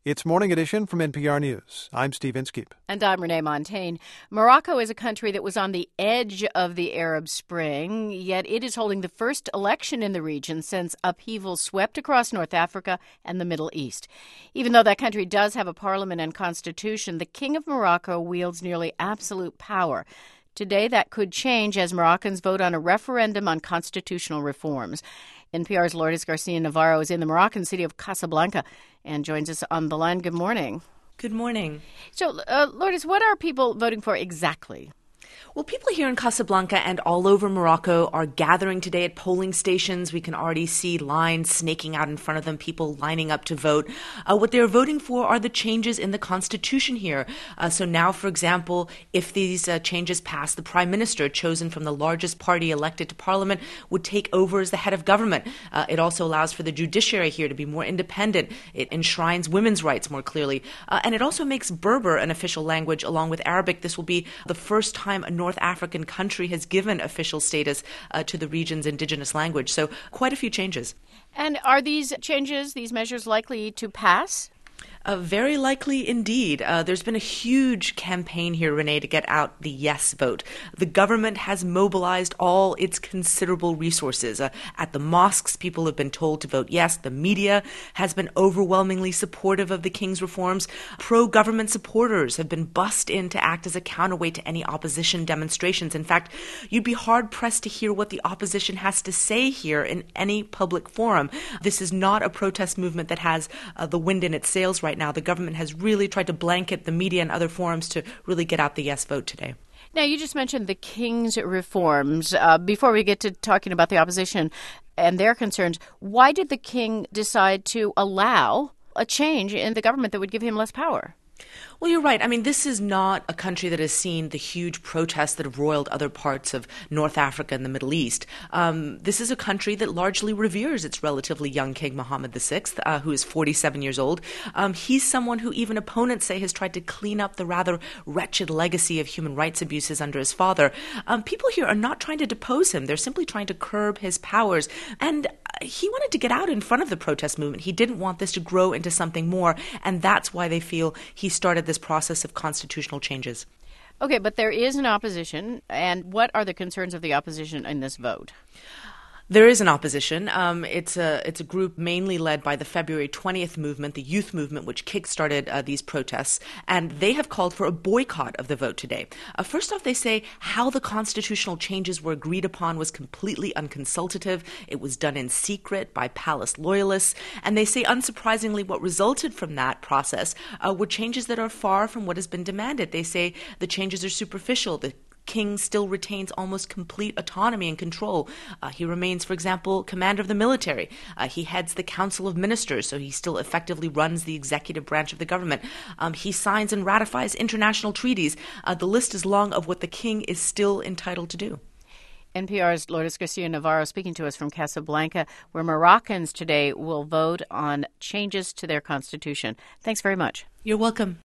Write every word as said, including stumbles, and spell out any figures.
It's Morning Edition from N P R News. I'm Steve Inskeep. And I'm Renee Montagne. Morocco is a country that was on the edge of the Arab Spring, yet it is holding the first election in the region since upheaval swept across North Africa and the Middle East. Even though that country does have a parliament and constitution, the King of Morocco wields nearly absolute power. Today, that could change as Moroccans vote on a referendum on constitutional reforms. N P R's Lourdes Garcia-Navarro is in the Moroccan city of Casablanca and joins us on the line. Good morning. Good morning. So, uh, Lourdes, what are people voting for exactly? Well, people here in Casablanca and all over Morocco are gathering today at polling stations. We can already see lines snaking out in front of them, people lining up to vote. Uh, what they're voting for are the changes in the constitution here. Uh, so now, for example, if these uh, changes pass, the prime minister, chosen from the largest party elected to parliament, would take over as the head of government. Uh, it also allows for the judiciary here to be more independent. It enshrines women's rights more clearly. Uh, and it also makes Berber an official language along with Arabic. This will be the first time a North African country has given official status uh, to the region's indigenous language. So quite a few changes. And are these changes, these measures likely to pass? Uh, very likely indeed. Uh, there's been a huge campaign here, Renee, to get out the yes vote. The government has mobilized all its considerable resources. Uh, at the mosques, people have been told to vote yes. The media has been overwhelmingly supportive of the king's reforms. Pro-government supporters have been bussed in to act as a counterweight to any opposition demonstrations. In fact, you'd be hard-pressed to hear what the opposition has to say here in any public forum. This is not a protest movement that has uh, the wind in its sails right now. The government has really tried to blanket the media and other forums to really get out the yes vote today. Now, you just mentioned the king's reforms. Uh, before we get to talking about the opposition and their concerns, why did the king decide to allow a change in the government that would give him less power? Well, you're right. I mean, this is not a country that has seen the huge protests that have roiled other parts of North Africa and the Middle East. Um, this is a country that largely reveres its relatively young king, Mohammed the Sixth, uh, who is forty-seven years old. Um, he's someone who even opponents say has tried to clean up the rather wretched legacy of human rights abuses under his father. Um, people here are not trying to depose him. They're simply trying to curb his powers. And he wanted to get out in front of the protest movement. He didn't want this to grow into something more, and that's why they feel he started this process of constitutional changes. Okay, but there is an opposition, and what are the concerns of the opposition in this vote? There is an opposition. Um, it's a it's a group mainly led by the February twentieth movement, the youth movement, which kickstarted uh, these protests, and they have called for a boycott of the vote today. Uh, first off, they say how the constitutional changes were agreed upon was completely unconsultative. It was done in secret by palace loyalists, and they say, unsurprisingly, what resulted from that process uh, were changes that are far from what has been demanded. They say the changes are superficial. The king still retains almost complete autonomy and control. Uh, he remains, for example, commander of the military. Uh, he heads the Council of Ministers, so he still effectively runs the executive branch of the government. Um, he signs and ratifies international treaties. Uh, the list is long of what the king is still entitled to do. N P R's Lourdes Garcia-Navarro speaking to us from Casablanca, where Moroccans today will vote on changes to their constitution. Thanks very much. You're welcome.